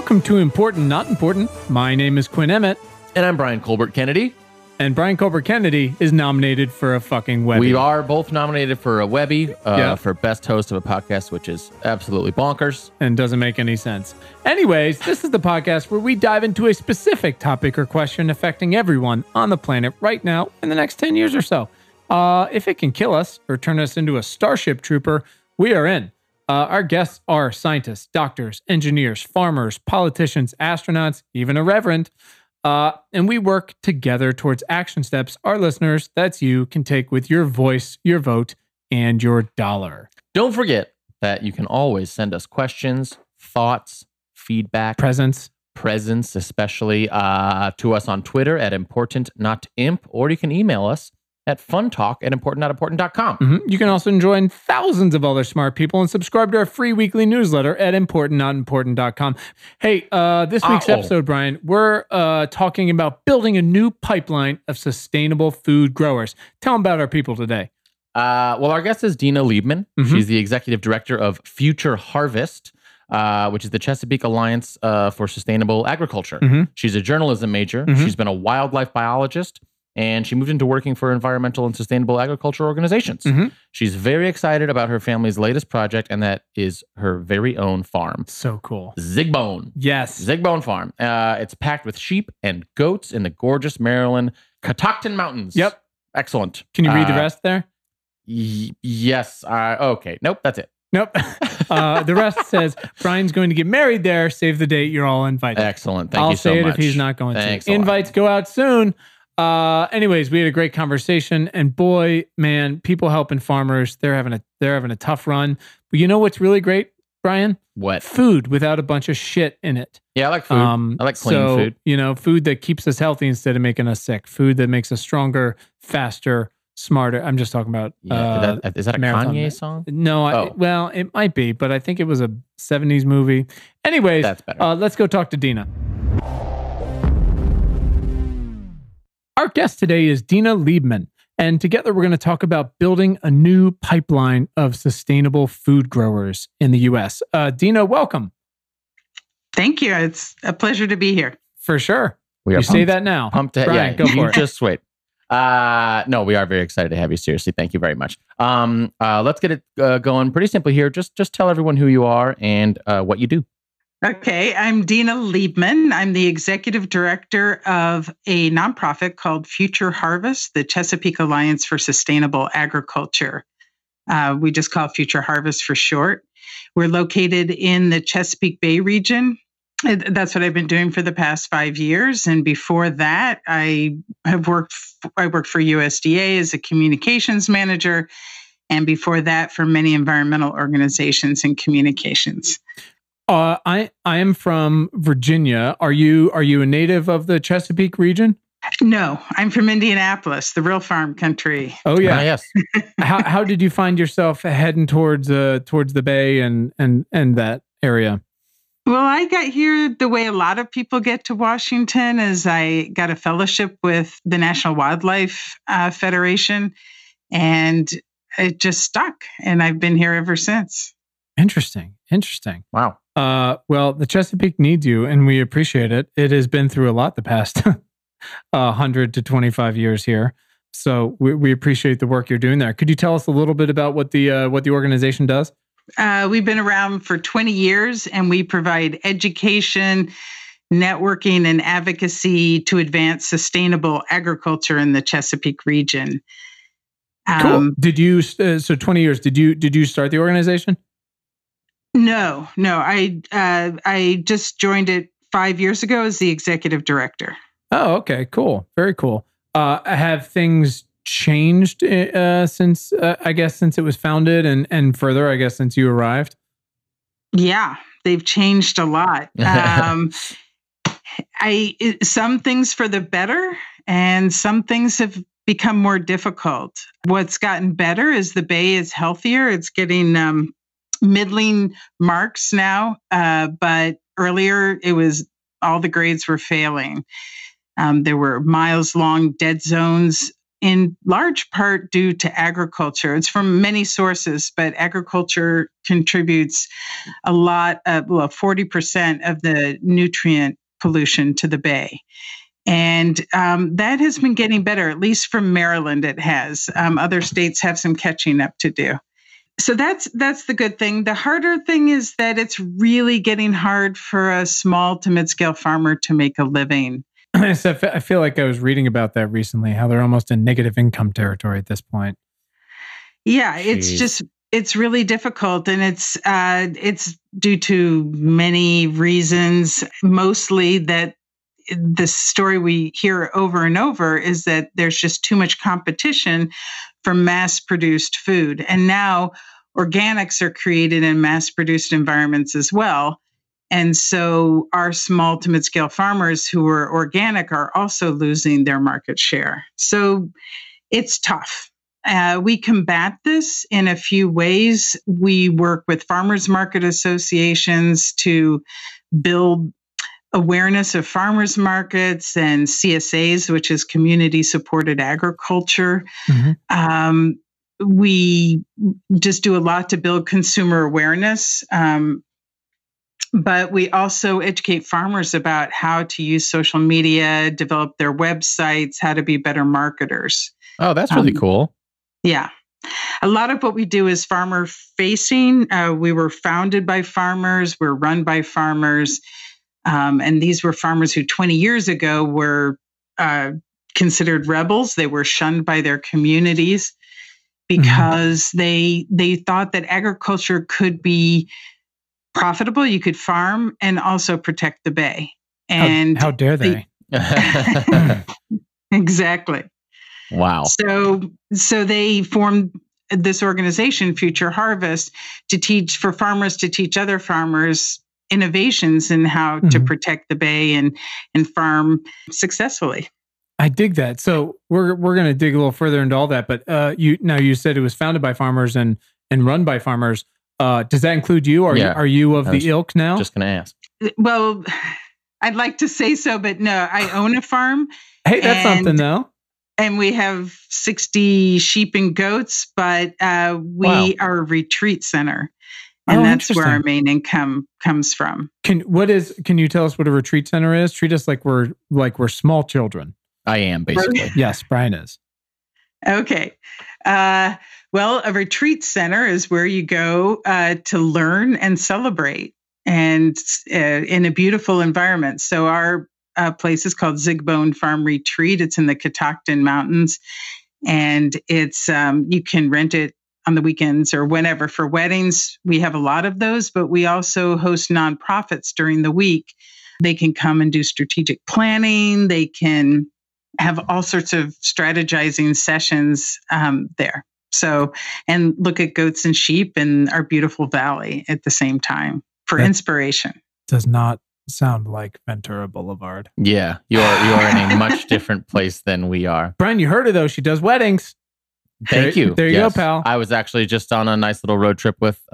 Welcome to Important Not Important. My name is Quinn Emmett. And I'm Brian Colbert Kennedy. And Brian Colbert Kennedy is nominated for a fucking Webby. We are both nominated for a Webby for Best Host of a Podcast, which is absolutely bonkers. And doesn't make any sense. Anyways, this is the podcast where we dive into a specific topic or question affecting everyone on the planet right now in the next 10 years or so. If it can kill us or turn us into a Starship Trooper, we are in. Our guests are scientists, doctors, engineers, farmers, politicians, astronauts, even a reverend. And we work together towards action steps our listeners, that's you, can take with your voice, your vote, and your dollar. Don't forget that you can always send us questions, thoughts, feedback, presents, especially to us on Twitter at ImportantNotImp, or you can email us at funtalk@importantnotimportant.com. Mm-hmm. You can also join thousands of other smart people and subscribe to our free weekly newsletter at importantnotimportant.com. Hey, this week's episode, Brian, we're talking about building a new pipeline of sustainable food growers. Tell them about our people today. Well, our guest is Dina Liebman. Mm-hmm. She's the executive director of Future Harvest, which is the Chesapeake Alliance for Sustainable Agriculture. Mm-hmm. She's a journalism major. Mm-hmm. She's been a wildlife biologist, and she moved into working for environmental and sustainable agriculture organizations. Mm-hmm. She's very excited about her family's latest project, and that is her very own farm. So cool. Zigbone. Yes. Zigbone Farm. It's packed with sheep and goats in the gorgeous Maryland Catoctin Mountains. Yep. Excellent. Can you read the rest there? Yes. Okay. Nope. That's it. Nope. The rest says, Brian's going to get married there. Save the date. You're all invited. Excellent. Thank you so much. I'll say it if he's not going Thanks to. Invites go out soon. Anyways, we had a great conversation, and boy, man, people helping farmers, they're having a tough run. But you know what's really great, Brian? What? Food without a bunch of shit in it. Yeah, I like food. I like clean food. You know, food that keeps us healthy instead of making us sick. Food that makes us stronger, faster, smarter. I'm just talking about. Is that a Kanye song? No, well, it might be, but I think it was a 70s movie. Anyways, that's better. Let's go talk to Dina. Our guest today is Dina Liebman, and together we're going to talk about building a new pipeline of sustainable food growers in the U.S. Dina, welcome. Thank you. It's a pleasure to be here. For sure. We are you say that now. Pumped to Brian, go for it. Just wait. No, we are very excited to have you. Seriously, thank you very much. Let's get it going pretty simply here. Just tell everyone who you are and what you do. Okay, I'm Dina Liebman. I'm the executive director of a nonprofit called Future Harvest, the Chesapeake Alliance for Sustainable Agriculture. We just call Future Harvest for short. We're located in the Chesapeake Bay region. That's what I've been doing for the past 5 years. And before that, I worked for USDA as a communications manager. And before that, for many environmental organizations and communications. I am from Virginia. Are you a native of the Chesapeake region? No, I'm from Indianapolis, the real farm country. Oh yeah, yes. How did you find yourself heading towards the Bay and that area? Well, I got here the way a lot of people get to Washington, as I got a fellowship with the National Wildlife Federation, and it just stuck, and I've been here ever since. Interesting. Wow. Well, the Chesapeake needs you, and we appreciate it. It has been through a lot the past 100 to 25 years here. So we appreciate the work you're doing there. Could you tell us a little bit about what the organization does? We've been around for 20 years, and we provide education, networking, and advocacy to advance sustainable agriculture in the Chesapeake region. Cool. Did you, so 20 years, did you start the organization? No. I just joined it 5 years ago as the executive director. Oh, okay, cool, very cool. Have things changed since it was founded, and further, I guess, since you arrived? Yeah, they've changed a lot. Some things for the better, and some things have become more difficult. What's gotten better is the Bay is healthier. It's getting middling marks now, but earlier it was all the grades were failing. There were miles-long dead zones in large part due to agriculture. It's from many sources, but agriculture contributes a lot of, 40% of the nutrient pollution to the bay. And that has been getting better, at least from Maryland it has. Other states have some catching up to do. So that's the good thing. The harder thing is that it's really getting hard for a small to mid-scale farmer to make a living. So I feel like I was reading about that recently, how they're almost in negative income territory at this point. Yeah, Jeez. it's really difficult, and it's due to many reasons. Mostly that the story we hear over and over is that there's just too much competition for mass-produced food, and now organics are created in mass-produced environments as well. And so our small to mid-scale farmers who are organic are also losing their market share. So it's tough. We combat this in a few ways. We work with farmers market associations to build awareness of farmers markets and CSAs, which is community supported agriculture. Mm-hmm. We just do a lot to build consumer awareness. But we also educate farmers about how to use social media, develop their websites, how to be better marketers. Oh, that's really cool. Yeah. A lot of what we do is farmer facing. We were founded by farmers, we're run by farmers. And these were farmers who 20 years ago were considered rebels. They were shunned by their communities because they thought that agriculture could be profitable. You could farm and also protect the bay. And how dare they? Exactly. Wow. So they formed this organization, Future Harvest, to teach other farmers innovations in how to protect the bay and farm successfully. I dig that. So we're going to dig a little further into all that. But you said it was founded by farmers and run by farmers. Does that include you? Are you of the ilk now? Just going to ask. Well, I'd like to say so, but no, I own a farm. Hey, that's something though. And we have 60 sheep and goats, but we are a retreat center. And that's where our main income comes from. Can you tell us what a retreat center is? Treat us like we're small children. I am, basically. Yes, Brian is. Okay. Well, a retreat center is where you go to learn and celebrate, and in a beautiful environment. So our place is called Zigbone Farm Retreat. It's in the Catoctin Mountains, and it's you can rent it on the weekends or whenever for weddings. We have a lot of those, but we also host nonprofits during the week. They can come and do strategic planning. They can have all sorts of strategizing sessions there. So, and look at goats and sheep in our beautiful valley at the same time for inspiration. Does not sound like Ventura Boulevard. Yeah, you are in a much different place than we are. Brian, you heard her though. She does weddings. Thank you. There you go, pal. I was actually just on a nice little road trip with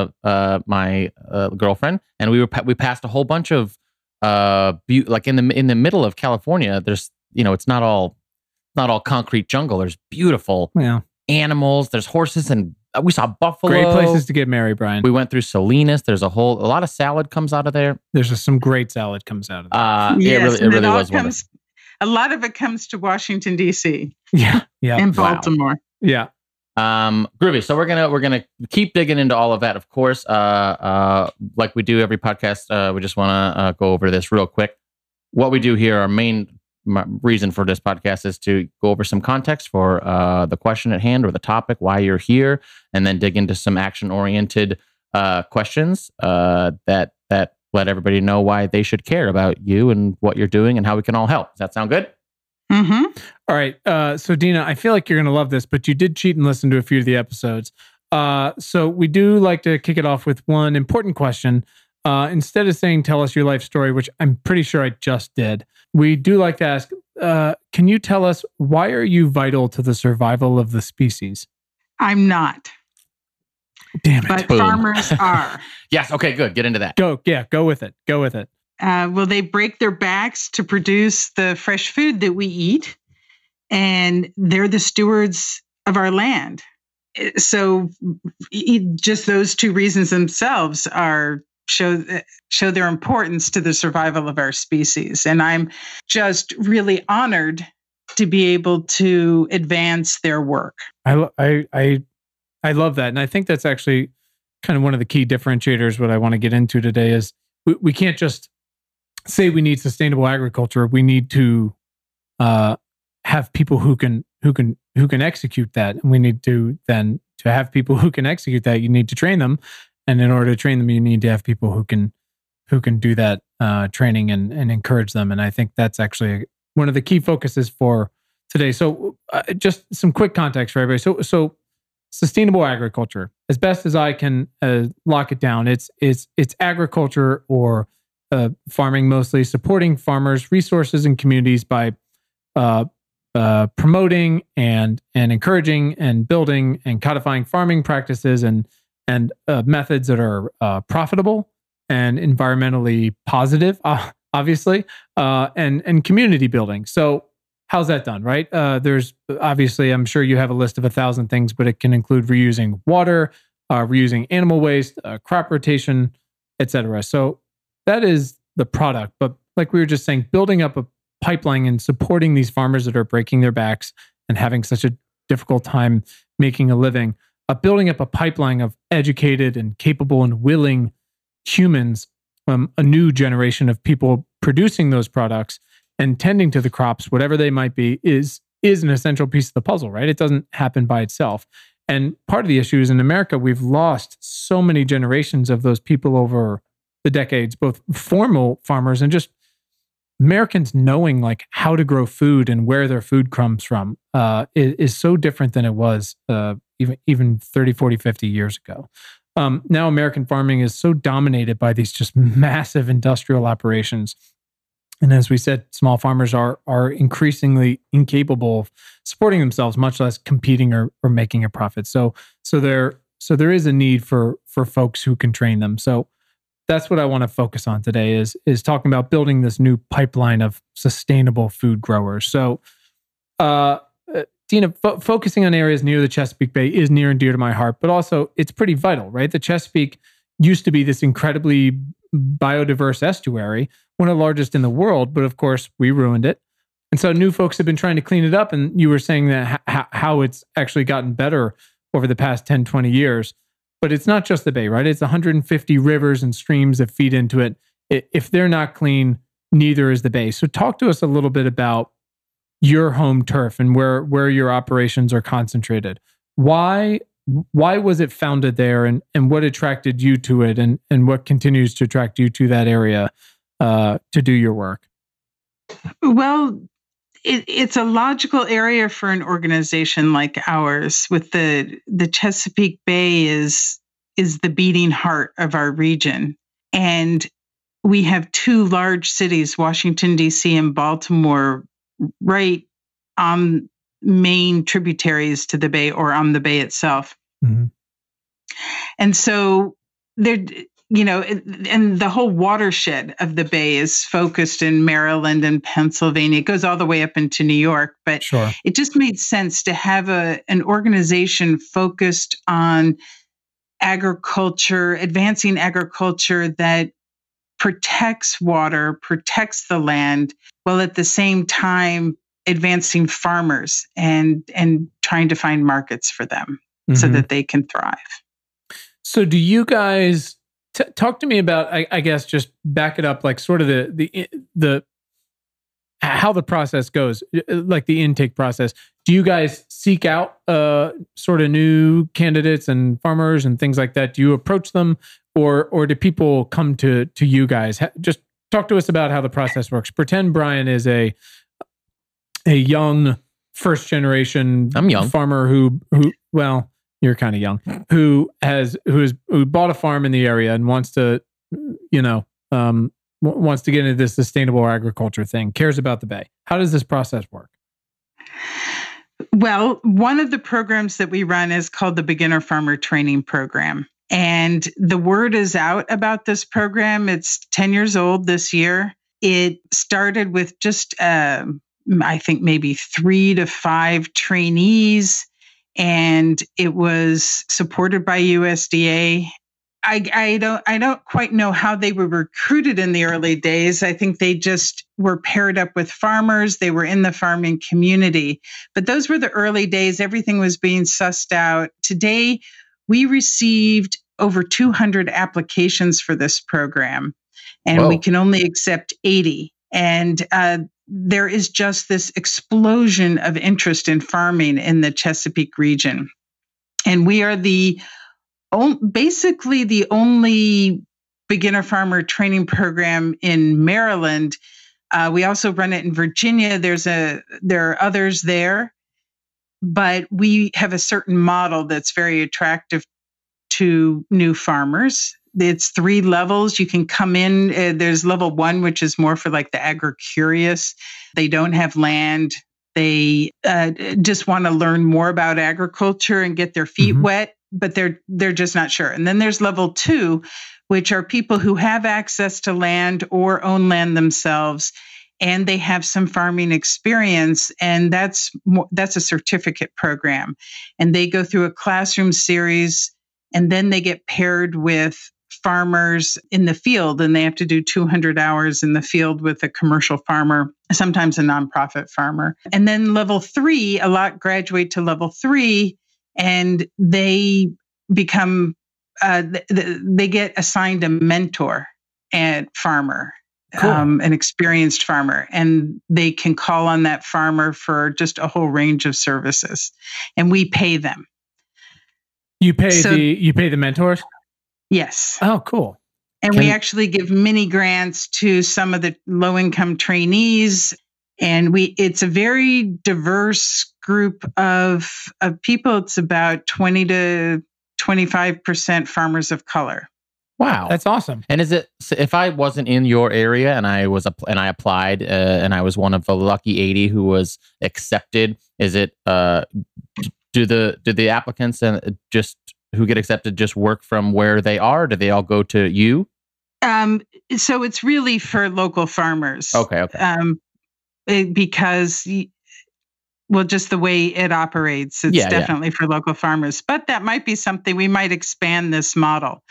my girlfriend, and we passed a whole bunch of like in the middle of California. There's it's not all concrete jungle. There's beautiful animals. There's horses, and we saw buffalo. Great places to get married, Brian. We went through Salinas. There's a lot of salad comes out of there. There's just some great salad comes out of there. Yes, it really was wonderful. A lot of it comes to Washington, D.C. Yeah. And Baltimore. Yeah. Groovy. So we're gonna keep digging into all of that, of course. Like we do every podcast, we just want to go over this real quick. What we do here, our main reason for this podcast is to go over some context for the question at hand or the topic, why you're here, and then dig into some action-oriented questions that let everybody know why they should care about you and what you're doing and how we can all help. Does that sound good? Mm-hmm. All right. So Dina, I feel like you're going to love this, but you did cheat and listen to a few of the episodes. So we do like to kick it off with one important question. Instead of saying, tell us your life story, which I'm pretty sure I just did, we do like to ask, can you tell us why are you vital to the survival of the species? I'm not. Damn it. But farmers are. Yes. Okay, good. Get into that. Go with it. Well, they break their backs to produce the fresh food that we eat. and they're the stewards of our land. So just those two reasons themselves show their importance to the survival of our species. And I'm just really honored to be able to advance their work. I love that. And I think that's actually kind of one of the key differentiators. What I want to get into today is we can't just say we need sustainable agriculture. We need to have people who can execute that. And we need to have people who can execute that. You need to train them. And in order to train them, you need to have people who can do that training and encourage them. And I think that's actually one of the key focuses for today. So just some quick context for everybody. So sustainable agriculture, as best as I can lock it down, it's agriculture or farming, mostly supporting farmers, resources, and communities by promoting and encouraging and building and codifying farming practices and methods that are profitable and environmentally positive, obviously, and community building. So how's that done, right? There's obviously, I'm sure you have a list of 1,000 things, but it can include reusing water, reusing animal waste, crop rotation, etc. So that is the product. But like we were just saying, building up a pipeline and supporting these farmers that are breaking their backs and having such a difficult time making a living, building up a pipeline of educated and capable and willing humans, a new generation of people producing those products and tending to the crops, whatever they might be, is an essential piece of the puzzle, right? It doesn't happen by itself. And part of the issue is in America, we've lost so many generations of those people over the decades, both formal farmers and just Americans knowing like how to grow food and where their food comes from is so different than it was even 30, 40, 50 years ago. Now American farming is so dominated by these just massive industrial operations. And as we said, small farmers are increasingly incapable of supporting themselves, much less competing or making a profit. So there is a need for folks who can train them. So that's what I want to focus on today is talking about building this new pipeline of sustainable food growers. So, Dina, focusing on areas near the Chesapeake Bay is near and dear to my heart, but also it's pretty vital, right? The Chesapeake used to be this incredibly biodiverse estuary, one of the largest in the world, but of course we ruined it. And so new folks have been trying to clean it up. And you were saying that how it's actually gotten better over the past 10, 20 years. But it's not just the bay, right? It's 150 rivers and streams that feed into it. If they're not clean, neither is the bay. So talk to us a little bit about your home turf and where your operations are concentrated. Why was it founded there, and what attracted you to it, and what continues to attract you to that area to do your work? Well, it's a logical area for an organization like ours. With the Chesapeake Bay is the beating heart of our region, and we have two large cities, Washington D.C. and Baltimore, right on main tributaries to the bay or on the bay itself. Mm-hmm. And so there, and the whole watershed of the bay is focused in Maryland and Pennsylvania. It goes all the way up into New York, but sure, it just made sense to have an organization focused on agriculture, advancing agriculture that protects water, protects the land, while at the same time advancing farmers and trying to find markets for them so that they can thrive. So do you guys talk to me about, I guess, just back it up, like sort of the how the process goes, like the intake process. Do you guys seek out sort of new candidates and farmers and things like that? Do you approach them, or do people come to you guys? Just talk to us about how the process works. Pretend Brian is a young first generation farmer who well, you're kind of young, who bought a farm in the area and wants to get into this sustainable agriculture thing, cares about the bay. How does this process work? Well, one of the programs that we run is called the Beginner Farmer Training Program. And the word is out about this program. It's 10 years old this year. It started with just I think maybe 3 to 5 trainees, and it was supported by USDA. I don't quite know how they were recruited in the early days. I think they just were paired up with farmers. They were in the farming community. But those were the early days. Everything was being sussed out. Today, we received over 200 applications for this program, and we can only accept 80. And there is just this explosion of interest in farming in the Chesapeake region. And we are basically the only beginner farmer training program in Maryland. We also run it in Virginia. There are others there, but we have a certain model that's very attractive to new farmers. It's 3 levels. You can come in. There's level 1, which is more for like the agri-curious. They don't have land. They just want to learn more about agriculture and get their feet wet, but they're just not sure. And then there's level 2, which are people who have access to land or own land themselves, and they have some farming experience, and that's a certificate program. And they go through a classroom series, and then they get paired with farmers in the field, and they have to do 200 hours in the field with a commercial farmer, sometimes a nonprofit farmer. And then level 3, a lot graduate to level 3, and they become, they get assigned a mentor and farmer, an experienced farmer, and they can call on that farmer for just a whole range of services, and we pay them. You pay the mentors? Yes. Oh, cool. And we actually give mini grants to some of the low-income trainees. And it's a very diverse group of people. It's about 20 to 25% farmers of color. Wow, that's awesome. And is it, if I wasn't in your area and I applied and I was one of the lucky 80 who was accepted, is it do the applicants and just who get accepted just work from where they are? Do they all go to you? So it's really for local farmers. Okay. Because, well, just the way it operates, it's definitely for local farmers. But that might be something we might expand this model.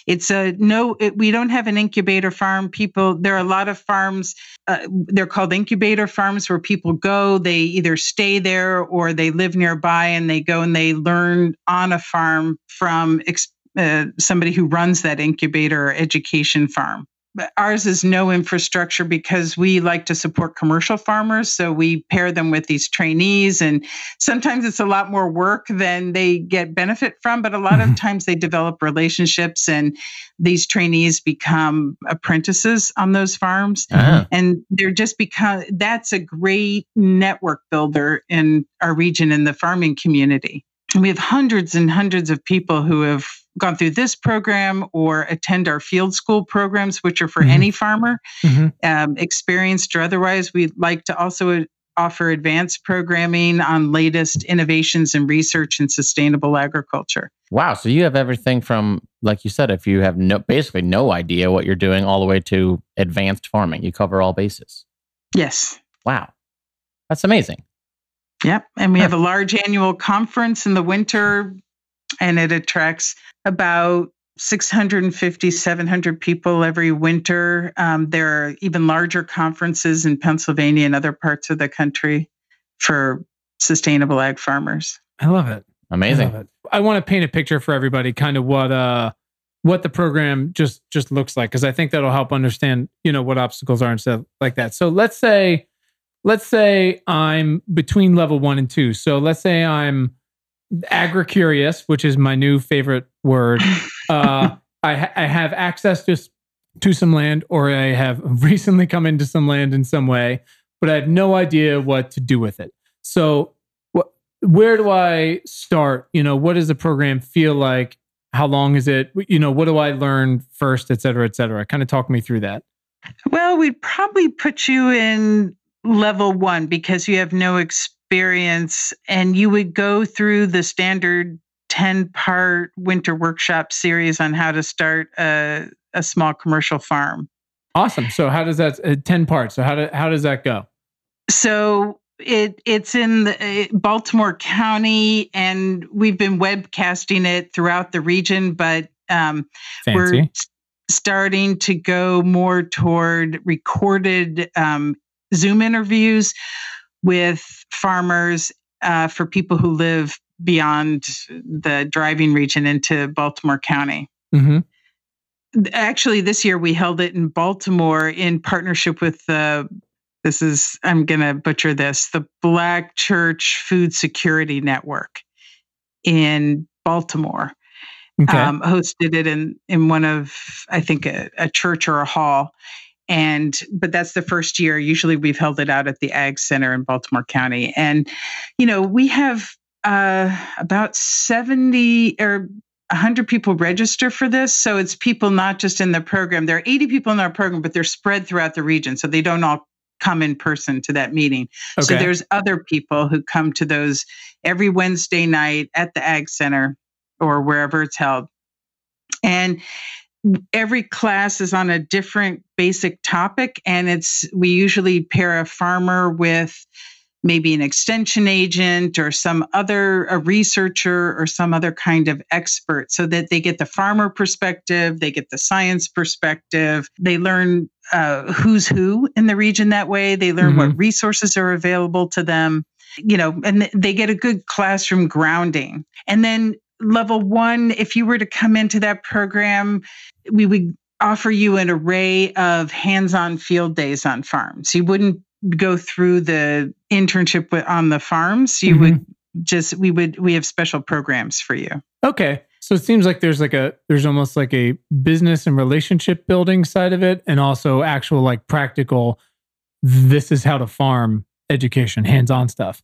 We don't have an incubator farm. There are a lot of farms, they're called incubator farms, where people go, they either stay there or they live nearby, and they go and they learn on a farm from somebody who runs that incubator or education farm. But ours is no infrastructure because we like to support commercial farmers. So we pair them with these trainees, and sometimes it's a lot more work than they get benefit from. But a lot of times they develop relationships, and these trainees become apprentices on those farms. And that's a great network builder in our region, in the farming community. And we have hundreds and hundreds of people who have gone through this program or attend our field school programs, which are for any farmer, experienced or otherwise. We'd like to also offer advanced programming on latest innovations in research and sustainable agriculture. Wow. So you have everything from, like you said, if you have basically no idea what you're doing, all the way to advanced farming. You cover all bases. Yes. Wow. That's amazing. Yep. And we have a large annual conference in the winter, and it attracts about 650, 700 people every winter. There are even larger conferences in Pennsylvania and other parts of the country for sustainable ag farmers. I love it. Amazing. I love it. I want to paint a picture for everybody, kind of what the program just looks like, because I think that'll help understand, what obstacles are and stuff like that. So let's say I'm between level 1 and 2. So let's say I'm agri-curious, which is my new favorite word. I have access to some land, or I have recently come into some land in some way, but I have no idea what to do with it. So where do I start? What does the program feel like? How long is it? What do I learn first, et cetera, et cetera? Kind of talk me through that. Well, we'd probably put you in level 1 because you have no experience, and you would go through the standard 10-part winter workshop series on how to start a small commercial farm. Awesome. So how does that 10 parts? So how does that go? So it's in Baltimore County, and we've been webcasting it throughout the region, but we're starting to go more toward recorded Zoom interviews with farmers for people who live beyond the driving region into Baltimore County. Mm-hmm. Actually, this year we held it in Baltimore in partnership with I'm going to butcher this, the Black Church Food Security Network in Baltimore. Okay. Hosted it in one of, I think, a church or a hall. But that's the first year. Usually we've held it out at the Ag Center in Baltimore County. And, we have about 70 or 100 people register for this. So it's people not just in the program. There are 80 people in our program, but they're spread throughout the region. So they don't all come in person to that meeting. Okay. So there's other people who come to those every Wednesday night at the Ag Center or wherever it's held. And every class is on a different basic topic. And we usually pair a farmer with maybe an extension agent or a researcher or some other kind of expert, so that they get the farmer perspective, they get the science perspective, they learn who's who in the region that way, they learn what resources are available to them, and they get a good classroom grounding. And then level 1, if you were to come into that program, we would offer you an array of hands-on field days on farms. You wouldn't go through the internship on the farms. You would we have special programs for you. Okay. So it seems like there's almost like a business and relationship building side of it, and also actual like practical, this is how to farm education, hands-on stuff.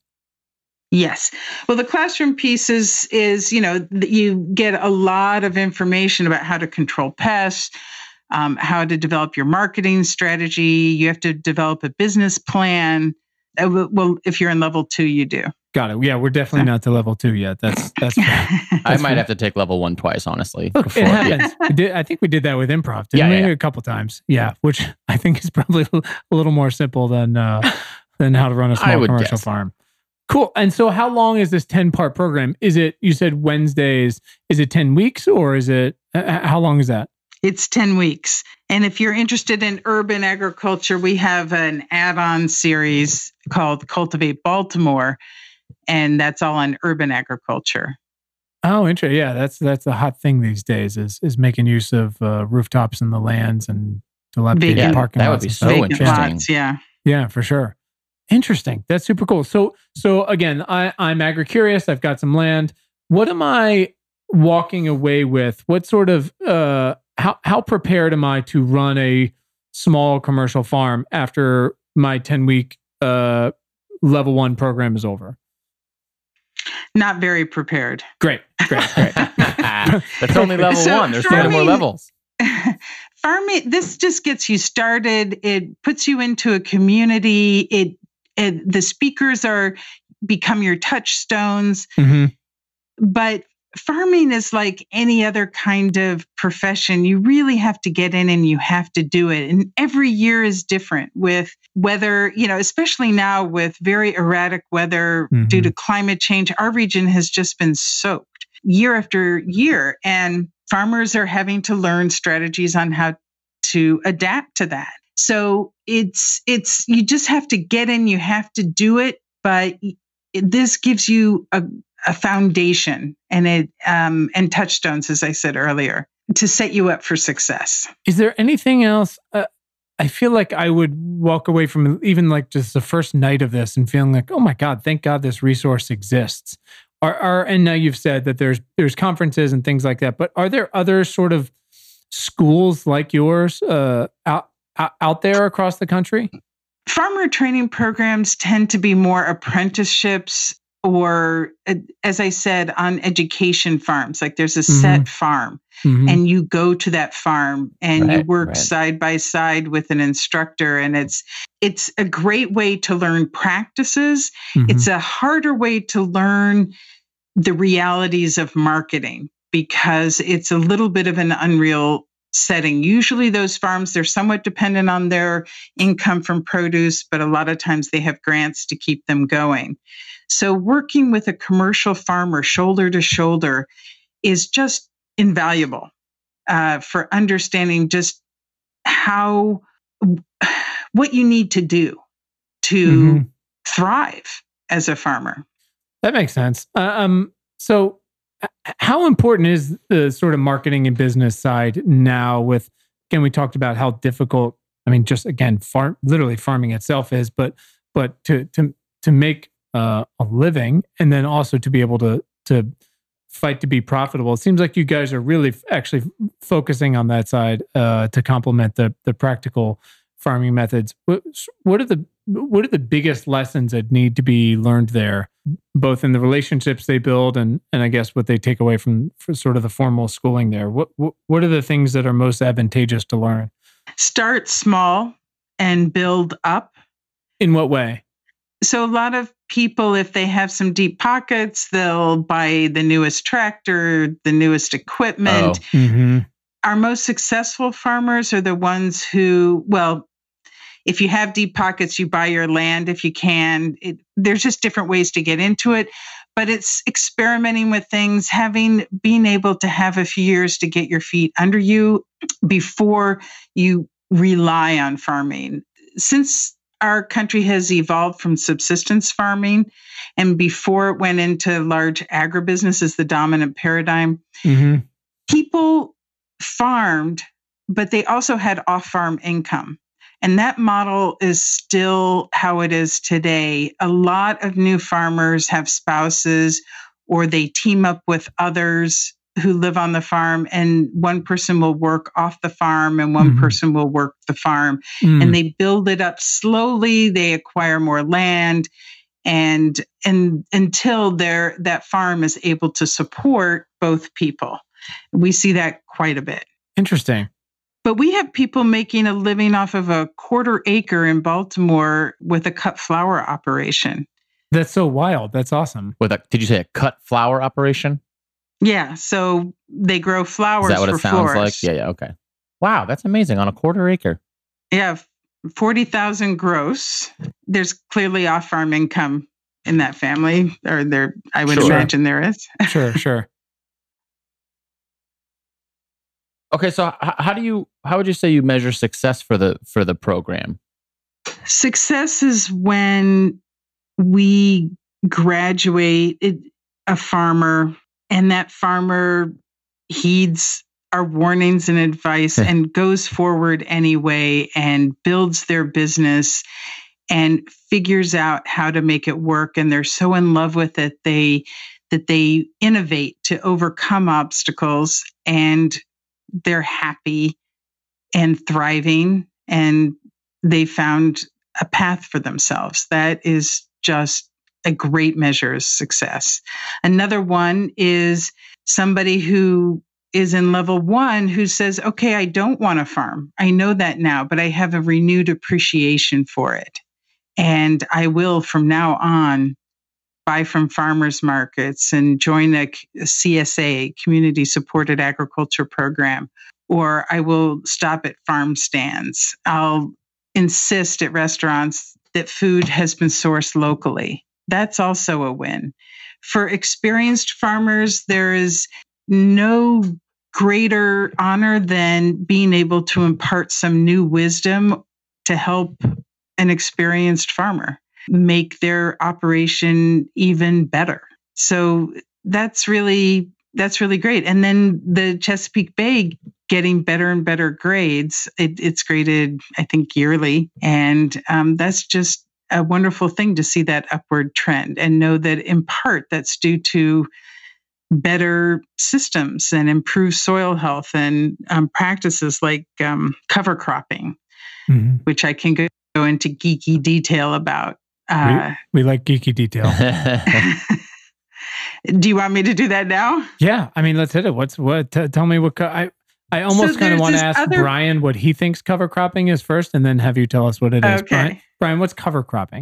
Yes. Well, the classroom piece is you get a lot of information about how to control pests, how to develop your marketing strategy. You have to develop a business plan. Well, if you're in level 2, you do. Got it. Yeah, we're definitely not to level 2 yet. That's I might have to take level 1 twice, honestly. Look, it happens. I think we did that with improv, didn't we? A couple times. Yeah, which I think is probably a little more simple than how to run a small commercial farm. Cool. And so how long is this 10-part program? You said Wednesdays, is it 10 weeks or is it, how long is that? It's 10 weeks. And if you're interested in urban agriculture, we have an add-on series called Cultivate Baltimore, and that's all on urban agriculture. Oh, interesting. Yeah, that's the hot thing these days is making use of rooftops in the lands and dilapidated parking lots. That would be so interesting. Lots, yeah. Yeah, for sure. Interesting. That's super cool. So again, I'm agri-curious. I've got some land. What am I walking away with? What sort of how prepared am I to run a small commercial farm after my 10-week level 1 program is over? Not very prepared. Great. That's only level 1. There's 4 more levels. Farming, this just gets you started. It puts you into a community. The speakers become your touchstones. Mm-hmm. But farming is like any other kind of profession. You really have to get in and you have to do it. And every year is different with weather, especially now with very erratic weather due to climate change. Our region has just been soaked year after year. And farmers are having to learn strategies on how to adapt to that. So it's you just have to get in, you have to do it, but this gives you a foundation and touchstones, as I said earlier, to set you up for success. Is there anything else? I feel like I would walk away from even like just the first night of this and feeling like, oh my God, thank God this resource exists. And now you've said that there's conferences and things like that, but are there other sort of schools like yours out there across the country? Farmer training programs tend to be more apprenticeships or, as I said, on education farms. Like there's a set farm and you go to that farm and you work side by side with an instructor. And it's a great way to learn practices. It's a harder way to learn the realities of marketing because it's a little bit of an unreal setting. Usually those farms, they're somewhat dependent on their income from produce, but a lot of times they have grants to keep them going. So working with a commercial farmer shoulder to shoulder is just invaluable for understanding just what you need to do to thrive as a farmer. That makes sense. So how important is the sort of marketing and business side now with, again, we talked about how difficult, I mean, just again, literally farming itself is, but to make a living and then also to be able to fight to be profitable. It seems like you guys are really actually focusing on that side to complement the practical farming methods. What are the biggest lessons that need to be learned there, both in the relationships they build and I guess what they take away from sort of the formal schooling there? What are the things that are most advantageous to learn? Start small and build up. In what way? So a lot of people, if they have some deep pockets, they'll buy the newest tractor, the newest equipment. Oh. Mm-hmm. Our most successful farmers are the ones who, well, if you have deep pockets, you buy your land if you can. There's just different ways to get into it, but it's experimenting with things, being able to have a few years to get your feet under you before you rely on farming. Since our country has evolved from subsistence farming, and before it went into large agribusiness as the dominant paradigm, people farmed, but they also had off-farm income. And that model is still how it is today. A lot of new farmers have spouses or they team up with others who live on the farm, and one person will work off the farm and one person will work the farm. And they build it up slowly. They acquire more land and until that farm is able to support both people. We see that quite a bit. Interesting. But we have people making a living off of a 1/4 acre in Baltimore with a cut flower operation. That's so wild. That's awesome. Did you say a cut flower operation? Yeah. So they grow flowers. Is that what it sounds florists. like? Yeah. Okay. Wow. That's amazing. On a 1/4 acre. Yeah. 40,000 gross. There's clearly off-farm income in that family, or there, I would imagine there is. Sure. Okay, so how would you say you measure success for the program? Success is when we graduate a farmer and that farmer heeds our warnings and advice and goes forward anyway and builds their business and figures out how to make it work. And they're so in love with it that they innovate to overcome obstacles, and they're happy and thriving, and they found a path for themselves. That is just a great measure of success. Another one is somebody who is in level 1 who says, okay, I don't want to farm. I know that now, but I have a renewed appreciation for it. And I will from now on buy from farmers markets and join a CSA, community supported agriculture program, or I will stop at farm stands. I'll insist at restaurants that food has been sourced locally. That's also a win. For experienced farmers, there is no greater honor than being able to impart some new wisdom to help an experienced farmer make their operation even better. So that's really great. And then the Chesapeake Bay getting better and better grades. It's graded, I think, yearly. And that's just a wonderful thing to see that upward trend and know that in part that's due to better systems and improved soil health and practices like cover cropping, which I can go into geeky detail about. We like geeky detail. Do you want me to do that now? Yeah, I mean, let's hit it. Tell me what I almost kind of want to ask Brian what he thinks cover cropping is first, and then have you tell us what it is. Okay. Brian, what's cover cropping?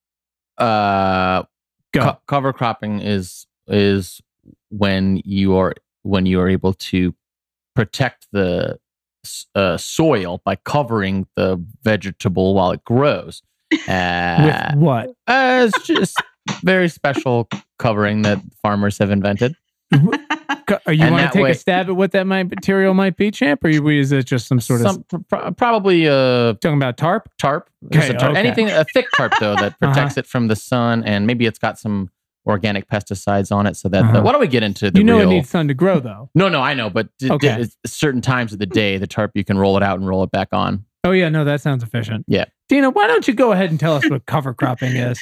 Cover cropping is when you are able to protect the soil by covering the vegetable while it grows. With what? It's just very special covering that farmers have invented. Are you And want that to take way- a stab at what that material might be, Champ? Or is it just some sort of Probably talking about tarp? tarp. Okay, Just a tarp. okay. Anything, a thick tarp though, that protects it from the sun, and maybe it's got some organic pesticides on it, so that. Uh-huh. Why don't we get into the You know real? it needs sun to grow, though. No, I know, but Okay. certain times of the day, the tarp you can roll it out and roll it back on. Oh yeah, no, that sounds efficient. Yeah. Dina, why don't you go ahead and tell us what cover cropping is?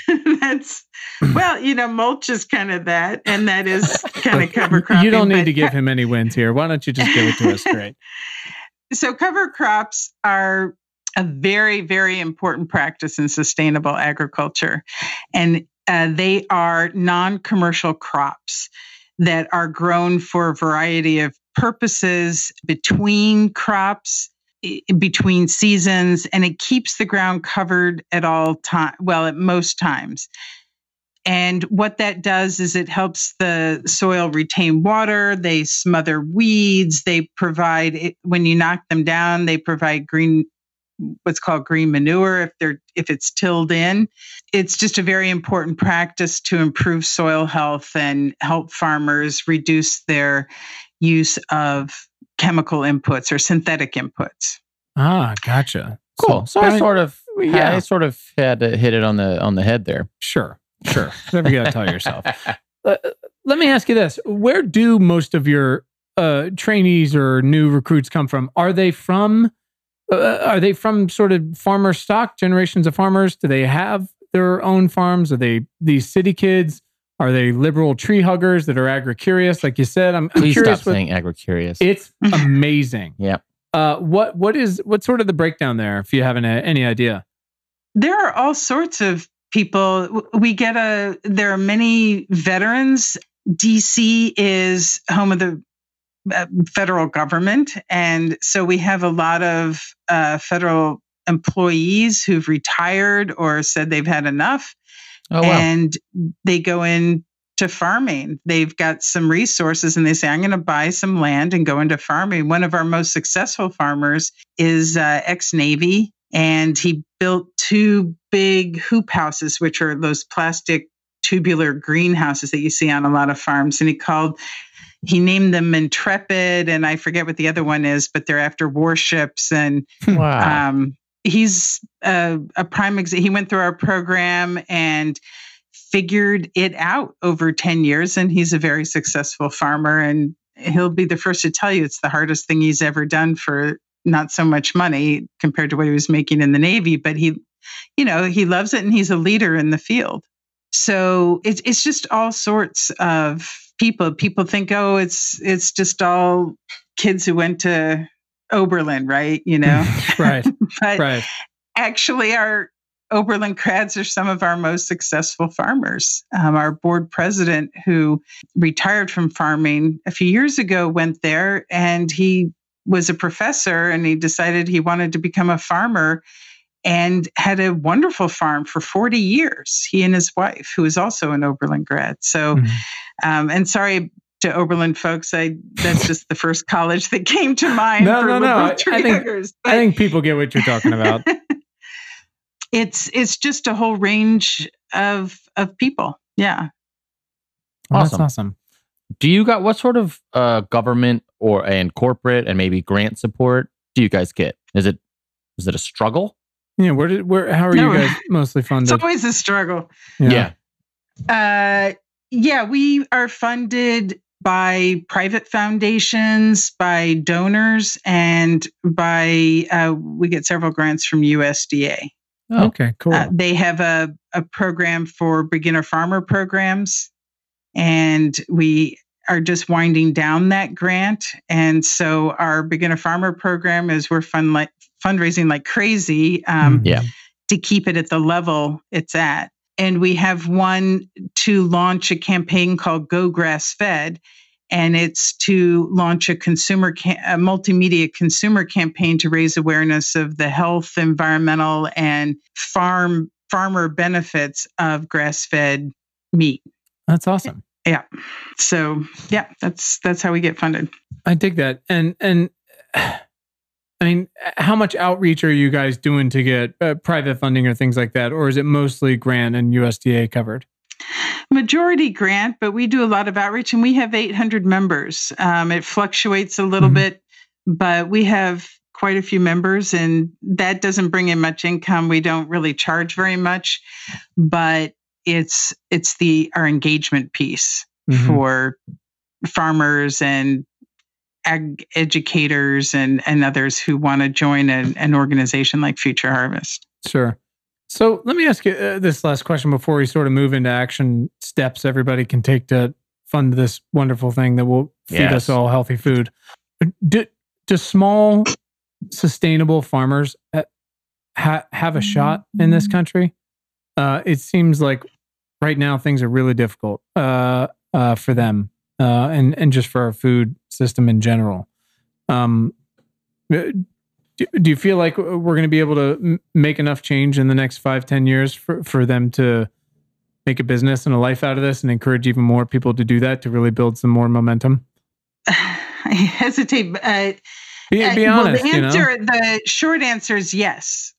Mulch is kind of that, and that is kind of cover cropping. You don't need to give him any wins here. Why don't you just give it to us straight? So cover crops are a very, very important practice in sustainable agriculture. And they are non-commercial crops that are grown for a variety of purposes between crops, between seasons, and it keeps the ground covered at all time. Well, at most times. And what that does is it helps the soil retain water. They smother weeds. They provide, when you knock them down, they provide what's called green manure if it's tilled in. It's just a very important practice to improve soil health and help farmers reduce their use of chemical inputs or synthetic inputs. Ah, gotcha. Cool. So I sort of had to hit it on the head there. Sure. Whatever you got to tell yourself. Let me ask you this: where do most of your trainees or new recruits come from? Are they from sort of farmer stock, generations of farmers? Do they have their own farms? Are they these city kids? Are they liberal tree huggers that are agri-curious? Like you said, I'm Please curious. stop saying agri-curious. It's amazing. Yeah. What's sort of the breakdown there? If you have any idea. There are all sorts of people. There are many veterans. DC is home of the federal government. And so we have a lot of federal employees who've retired or said they've had enough. Oh, wow. And they go into farming. They've got some resources and they say, I'm going to buy some land and go into farming. One of our most successful farmers is ex-Navy, and he built 2 big hoop houses, which are those plastic tubular greenhouses that you see on a lot of farms. And he named them Intrepid, and I forget what the other one is, but they're after warships. And Wow. He's a prime example. He went through our program and figured it out over 10 years, and he's a very successful farmer. And he'll be the first to tell you it's the hardest thing he's ever done for not so much money compared to what he was making in the Navy. But he loves it, and he's a leader in the field. So it's just all sorts of people. People think, oh, it's just all kids who went to Oberlin, right? Right. But Right. actually, our Oberlin grads are some of our most successful farmers. Our board president, who retired from farming a few years ago, went there, and he was a professor, and he decided he wanted to become a farmer and had a wonderful farm for 40 years, he and his wife, who is also an Oberlin grad. So, and sorry to Oberlin folks, that's just the first college that came to mind. No. liberal tree huggers. I think people get what you're talking about. It's just a whole range of people. Yeah. Well, Awesome. That's awesome. Do you got what sort of government and corporate and maybe grant support do you guys get? Is it a struggle? Yeah. How are you guys mostly funded? It's always a struggle. Yeah. We are funded by private foundations, by donors, and we get several grants from USDA. Oh. Okay, cool. They have a program for beginner farmer programs, and we are just winding down that grant. And so our beginner farmer program is we're fundraising like crazy to keep it at the level it's at. And we have one to launch a campaign called Go Grass Fed. And it's to launch a multimedia consumer campaign to raise awareness of the health, environmental, and farmer benefits of grass-fed meat. That's awesome. Yeah. So that's how we get funded. I dig that. And I mean, how much outreach are you guys doing to get private funding or things like that? Or is it mostly grant and USDA covered? Majority grant, but we do a lot of outreach, and we have 800 members. It fluctuates a little bit, but we have quite a few members, and that doesn't bring in much income. We don't really charge very much, but it's our engagement piece for farmers and ag educators and others who want to join an organization like Future Harvest. Sure. So let me ask you this last question before we sort of move into action steps everybody can take to fund this wonderful thing that will feed us all healthy food. Do small, sustainable farmers have a shot in this country? It seems like right now things are really difficult for them and just for our food system in general. Do you feel like we're going to be able to make enough change in the next 5-10 years for them to make a business and a life out of this and encourage even more people to do that to really build some more momentum? I hesitate. Be honest. The short answer is yes.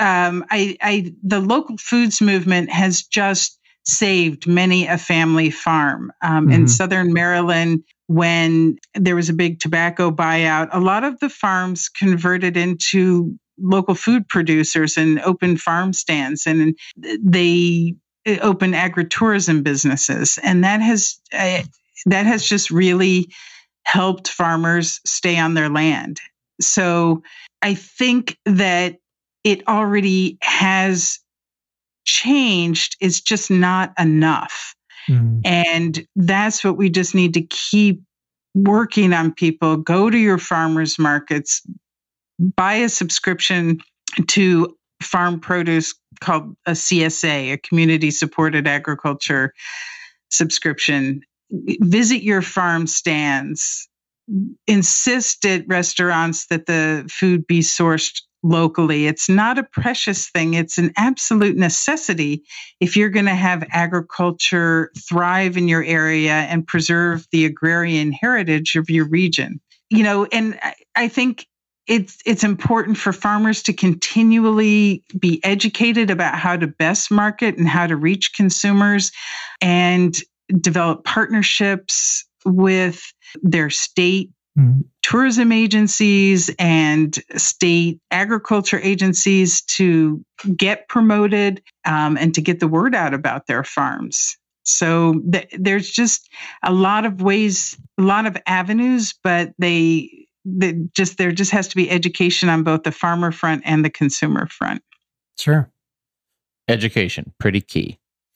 The local foods movement has just saved many a family farm in Southern Maryland. When there was a big tobacco buyout, a lot of the farms converted into local food producers and opened farm stands, and they opened agritourism businesses, and that has just really helped farmers stay on their land. So I think that it already has changed. It's just not enough. And that's what we just need to keep working on. People go to your farmers markets, buy a subscription to farm produce called a CSA, a community supported agriculture subscription. Visit your farm stands, insist at restaurants that the food be sourced locally. It's not a precious thing. It's an absolute necessity if you're going to have agriculture thrive in your area and preserve the agrarian heritage of your region. And I think it's important for farmers to continually be educated about how to best market and how to reach consumers and develop partnerships with their state tourism agencies and state agriculture agencies to get promoted and to get the word out about their farms. So there's just a lot of ways, a lot of avenues, but there just has to be education on both the farmer front and the consumer front. Sure. Education, pretty key.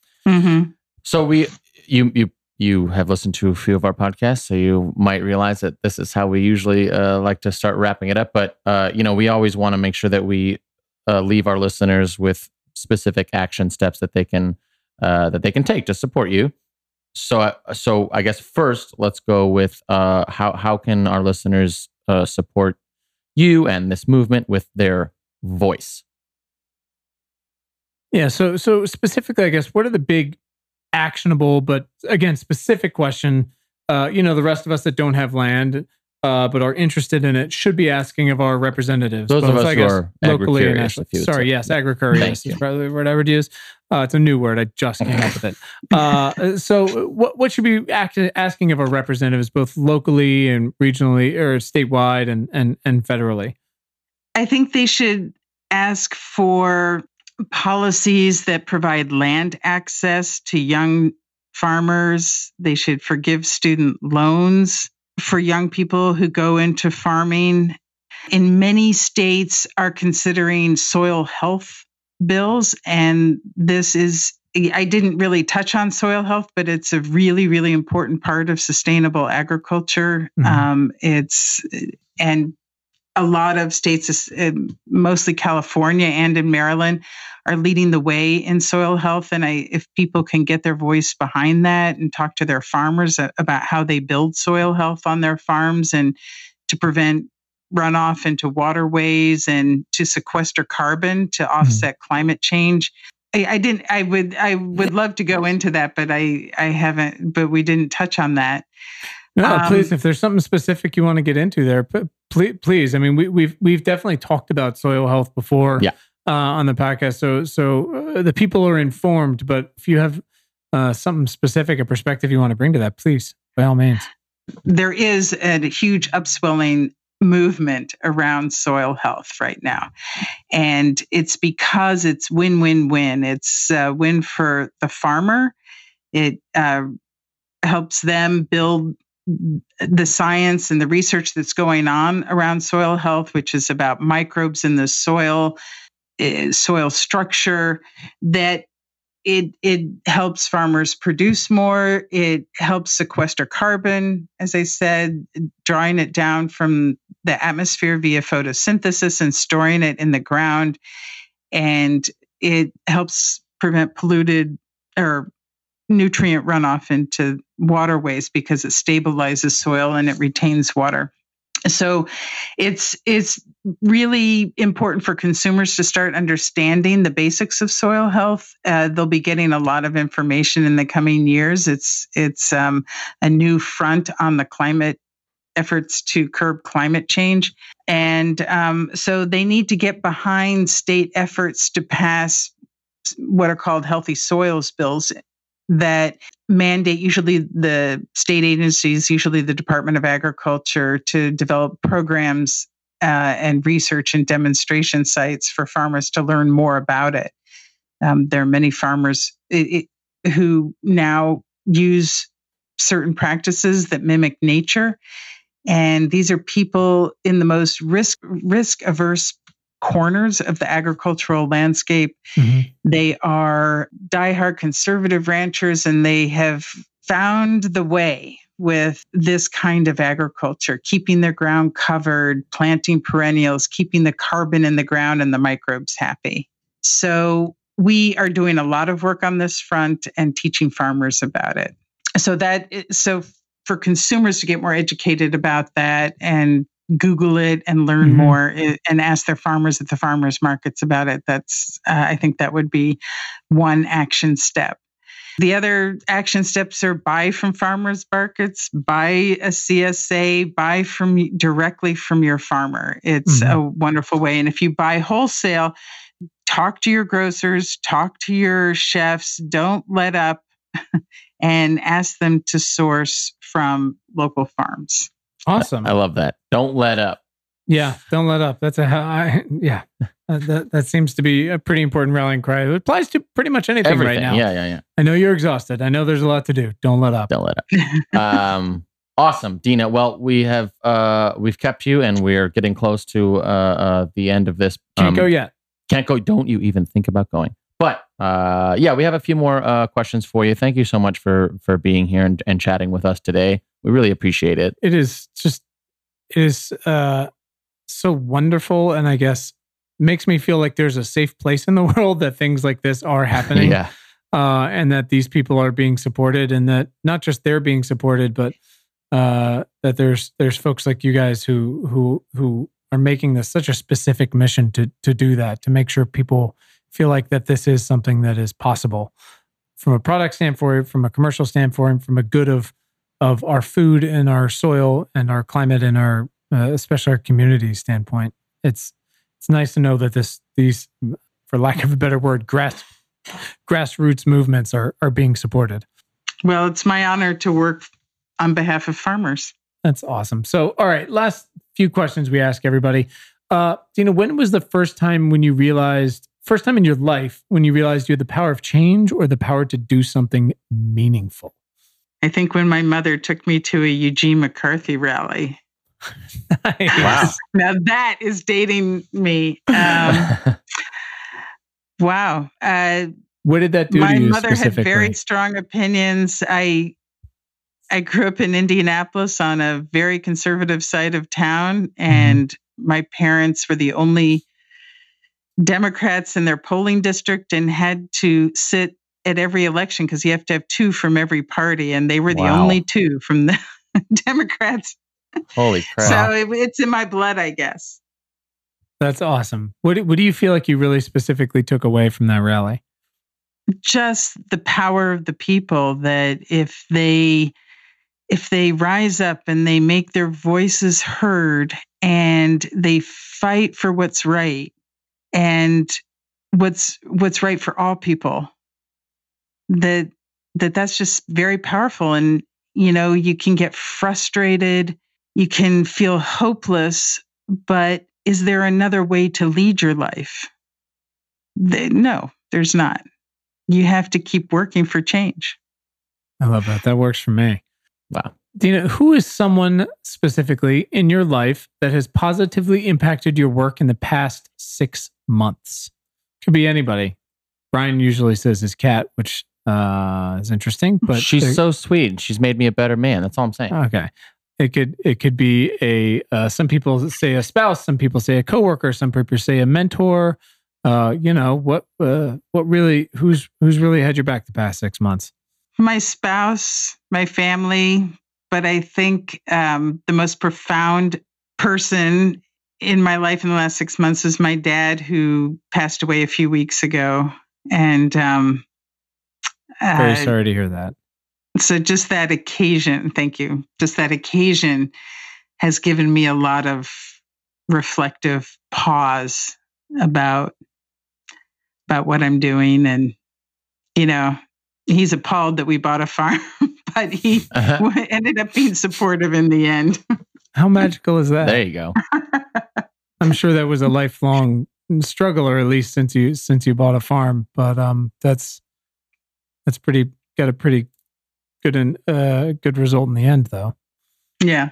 So you have listened to a few of our podcasts, so you might realize that this is how we usually like to start wrapping it up. But we always want to make sure that we leave our listeners with specific action steps that they can take to support you. So I guess first, let's go with how can our listeners support you and this movement with their voice? Yeah. So specifically, I guess, what are the big actionable, but again, specific question, the rest of us that don't have land, but are interested in it should be asking of our representatives. Those of us who are locally and nationally. Sorry, yes, agricurious is probably the word I would use. It's a new word. I just came up with it. So what should be asking of our representatives, both locally and regionally or statewide and federally? I think they should ask for policies that provide land access to young farmers. They should forgive student loans for young people who go into farming. In many states are considering soil health bills, and I didn't really touch on soil health, but it's a really, really important part of sustainable agriculture. And a lot of states, mostly California and in Maryland, are leading the way in soil health. And if people can get their voice behind that and talk to their farmers about how they build soil health on their farms and to prevent runoff into waterways and to sequester carbon to offset climate change. I would love to go into that, but I haven't, but we didn't touch on that. No, please, if there's something specific you want to get into there, Please. I mean, we've definitely talked about soil health before on the podcast. So the people are informed, but if you have something specific, a perspective you want to bring to that, please, by all means. There is a huge upswelling movement around soil health right now. And it's because it's win-win-win. It's a win for the farmer. It helps them build the science and the research that's going on around soil health, which is about microbes in the soil, soil structure, that it helps farmers produce more. It helps sequester carbon, as I said, drawing it down from the atmosphere via photosynthesis and storing it in the ground. And it helps prevent polluted or nutrient runoff into waterways because it stabilizes soil and it retains water. So it's really important for consumers to start understanding the basics of soil health. They'll be getting a lot of information in the coming years. It's a new front on the climate efforts to curb climate change. And so they need to get behind state efforts to pass what are called healthy soils bills that mandate usually the state agencies, usually the Department of Agriculture, to develop programs and research and demonstration sites for farmers to learn more about it. There are many farmers who now use certain practices that mimic nature. And these are people in the most risk-averse corners of the agricultural landscape. Mm-hmm. They are diehard conservative ranchers, and they have found the way with this kind of agriculture, keeping their ground covered, planting perennials, keeping the carbon in the ground and the microbes happy. So we are doing a lot of work on this front and teaching farmers about it. So for consumers to get more educated about that and Google it and learn mm-hmm. more and ask their farmers at the farmers markets about it. That's, I think that would be one action step. The other action steps are buy from farmers markets, buy a CSA, buy directly from your farmer. It's mm-hmm. a wonderful way. And if you buy wholesale, talk to your grocers, talk to your chefs, don't let up and ask them to source from local farms. Awesome. I love that. Don't let up. Yeah, don't let up. That's that seems to be a pretty important rallying cry. It applies to pretty much anything right now. Yeah. I know you're exhausted. I know there's a lot to do. Don't let up. Don't let up. Awesome, Dina. Well, we've kept you, and we're getting close to the end of this. Can't go yet. Can't go. Don't you even think about going. But we have a few more questions for you. Thank you so much for being here and chatting with us today. We really appreciate it. It is so wonderful, and I guess makes me feel like there's a safe place in the world that things like this are happening. Yeah. And that these people are being supported, and that not just they're being supported, but that there's folks like you guys who are making this such a specific mission to do that, to make sure people feel like that this is something that is possible from a product standpoint, from a commercial standpoint, from a good of our food and our soil and our climate and our especially our community standpoint. It's nice to know that these, for lack of a better word, grassroots movements are being supported. Well, it's my honor to work on behalf of farmers. That's awesome. So, all right, last few questions we ask everybody. Dina, when was the first time in your life when you realized you had the power of change or the power to do something meaningful? I think when my mother took me to a Eugene McCarthy rally. Nice. Wow. Now that is dating me. Wow. What did that do to you My mother had specifically? very strong opinions. I grew up in Indianapolis on a very conservative side of town, and my parents were the only Democrats in their polling district and had to sit at every election because you have to have two from every party, and they were the only two from the Democrats. Holy crap. So it's in my blood, I guess. That's awesome. What do you feel like you really specifically took away from that rally? Just the power of the people, that if they if they rise up and they make their voices heard and they fight for what's right and what's right for all people, that's just very powerful. And, you can get frustrated, you can feel hopeless, but is there another way to lead your life? No, there's not. You have to keep working for change. I love that. That works for me. Wow. Dina, who is someone specifically in your life that has positively impacted your work in the past 6 months? Could be anybody. Brian usually says his cat, which is interesting, but she's so sweet. She's made me a better man. That's all I'm saying. Okay. It could be some people say a spouse, some people say a coworker, some people say a mentor. What really, who's really had your back the past 6 months? My spouse, my family, but I think the most profound person in my life in the last 6 months was my dad, who passed away a few weeks ago. And very sorry to hear that. So just that occasion, thank you. Just that occasion has given me a lot of reflective pause about what I'm doing. And, he's appalled that we bought a farm, but he ended up being supportive in the end. How magical is that? There you go. I'm sure that was a lifelong struggle, or at least since you bought a farm. But that's got a pretty good result in the end, though. Yeah.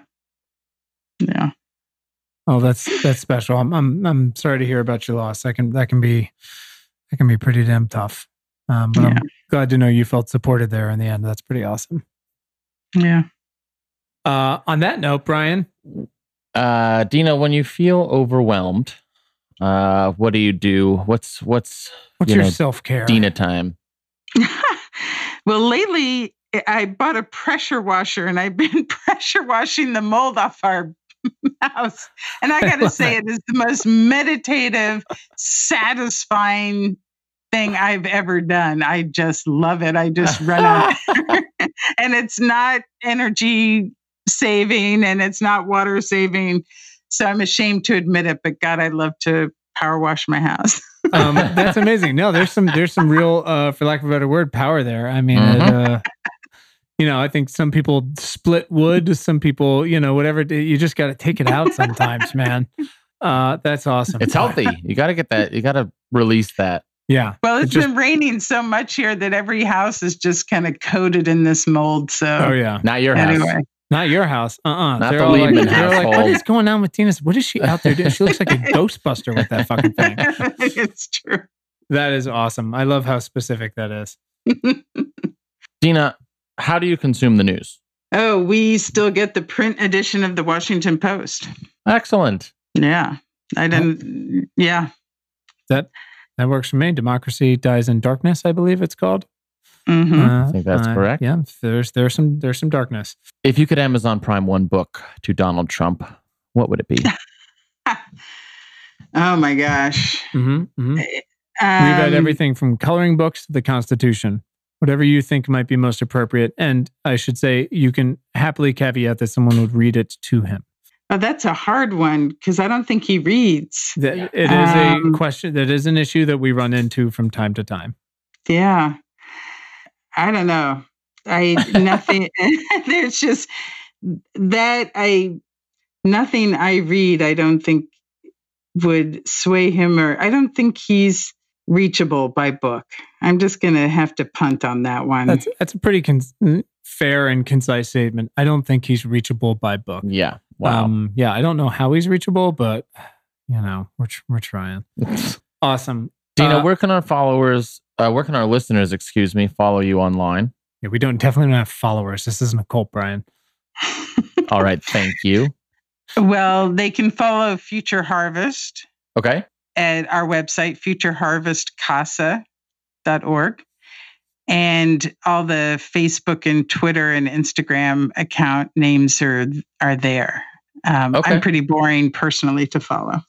Oh, that's special. I'm sorry to hear about your loss. That can be pretty damn tough. But yeah. I'm glad to know you felt supported there in the end. That's pretty awesome. Yeah. On that note, Brian, Dina, when you feel overwhelmed, what do you do? What's your self-care? Dina time. Well, lately I bought a pressure washer and I've been pressure washing the mold off our house. And I got to say, it is the most meditative, satisfying thing I've ever done. I just love it. I just run out. And it's not energy saving and it's not water saving. So I'm ashamed to admit it, but God, I love to power wash my house. That's amazing. No, there's some real, for lack of a better word, power there. I mean, I think some people split wood, some people, whatever. You just got to take it out sometimes, man. That's awesome. It's healthy. You got to get that. You got to release that. Yeah. Well, it's been raining so much here that every house is just kind of coated in this mold. So, oh yeah, not your house. Anyway. Not your house. Not they're the all Liebman they're like, household. what is going on with Tina? What is she out there doing? She looks like a Ghostbuster with that fucking thing. It's true. That is awesome. I love how specific that is. Dina, how do you consume the news? Oh, we still get the print edition of the Washington Post. Excellent. Yeah. I didn't. Yeah. That works for me. Democracy Dies in Darkness, I believe it's called. Mm-hmm. I think that's correct. Yeah, there's some darkness. If you could Amazon Prime one book to Donald Trump, what would it be? Oh my gosh. Mm-hmm. We've had everything from coloring books to the Constitution. Whatever you think might be most appropriate. And I should say, you can happily caveat that someone would read it to him. Oh, that's a hard one because I don't think he reads. It is a question. That is an issue that we run into from time to time. Yeah. I don't know. Nothing. There's just nothing I read, I don't think would sway him, or I don't think he's reachable by book. I'm just going to have to punt on that one. That's a pretty fair and concise statement. I don't think he's reachable by book. Yeah. Wow. I don't know how he's reachable, but we're trying. Awesome. Dina, where can our listeners, follow you online? Yeah, we definitely don't have followers. This isn't a cult, Brian. All right. Thank you. Well, they can follow Future Harvest. Okay. At our website, futureharvestcasa.org. And all the Facebook and Twitter and Instagram account names are there. Okay. I'm pretty boring personally to follow.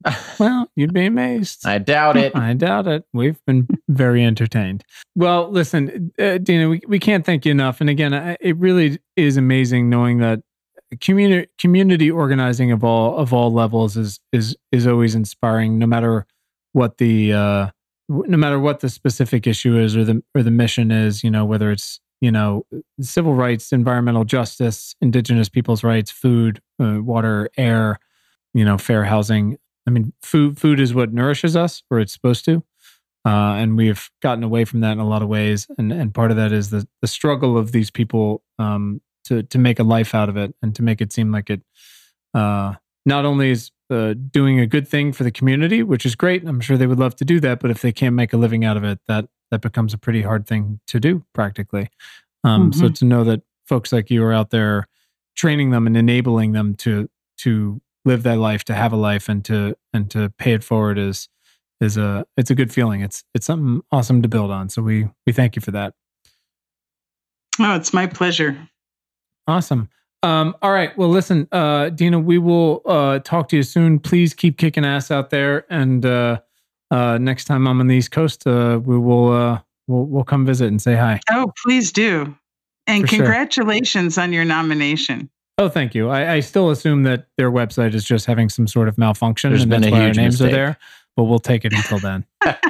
Well, you'd be amazed. I doubt it. I doubt it. We've been very entertained. Well, listen, Dina, we can't thank you enough. And again, it really is amazing knowing that community organizing of all levels is always inspiring, no matter what the specific issue is or the mission is. Whether it's civil rights, environmental justice, indigenous people's rights, food, water, air, fair housing. I mean, food is what nourishes us, or it's supposed to. And we've gotten away from that in a lot of ways. And part of that is the struggle of these people to make a life out of it and to make it seem like it not only is doing a good thing for the community, which is great. I'm sure they would love to do that. But if they can't make a living out of it, that becomes a pretty hard thing to do practically. So to know that folks like you are out there training them and enabling them to live that life, to have a life, and to pay it forward it's a good feeling. It's something awesome to build on. So we thank you for that. Oh, it's my pleasure. Awesome. All right. Well, listen, Dina, we will talk to you soon. Please keep kicking ass out there. And next time I'm on the East Coast, we will we'll come visit and say hi. Oh, please do. And For congratulations on your nomination. Oh, thank you. I still assume that their website is just having some sort of malfunction, There's and been that's a why our huge names mistake. are there. But we'll take it until then.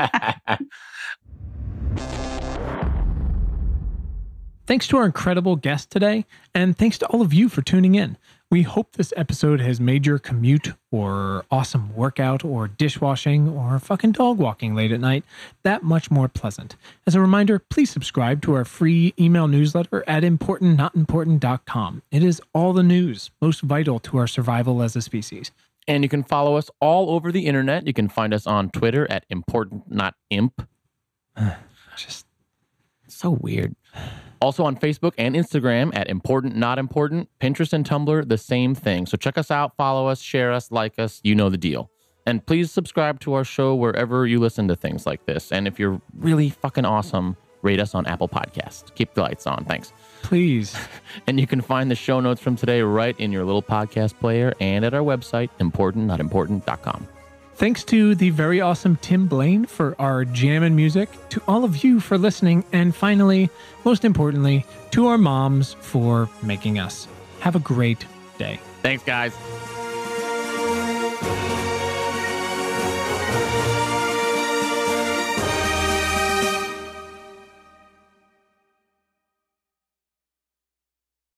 Thanks to our incredible guest today, and thanks to all of you for tuning in. We hope this episode has made your commute or awesome workout or dishwashing or fucking dog walking late at night that much more pleasant. As a reminder, please subscribe to our free email newsletter at importantnotimportant.com. It is all the news most vital to our survival as a species. And you can follow us all over the internet. You can find us on Twitter at importantnotimp. Just so weird. Also on Facebook and Instagram at Important Not Important. Pinterest and Tumblr, the same thing. So check us out, follow us, share us, like us. You know the deal. And please subscribe to our show wherever you listen to things like this. And if you're really fucking awesome, rate us on Apple Podcasts. Keep the lights on. Thanks. please. And you can find the show notes from today right in your little podcast player and at our website, importantnotimportant.com. Thanks to the very awesome Tim Blaine for our jammin' music, to all of you for listening, and finally, most importantly, to our moms for making us. Have a great day. Thanks, guys.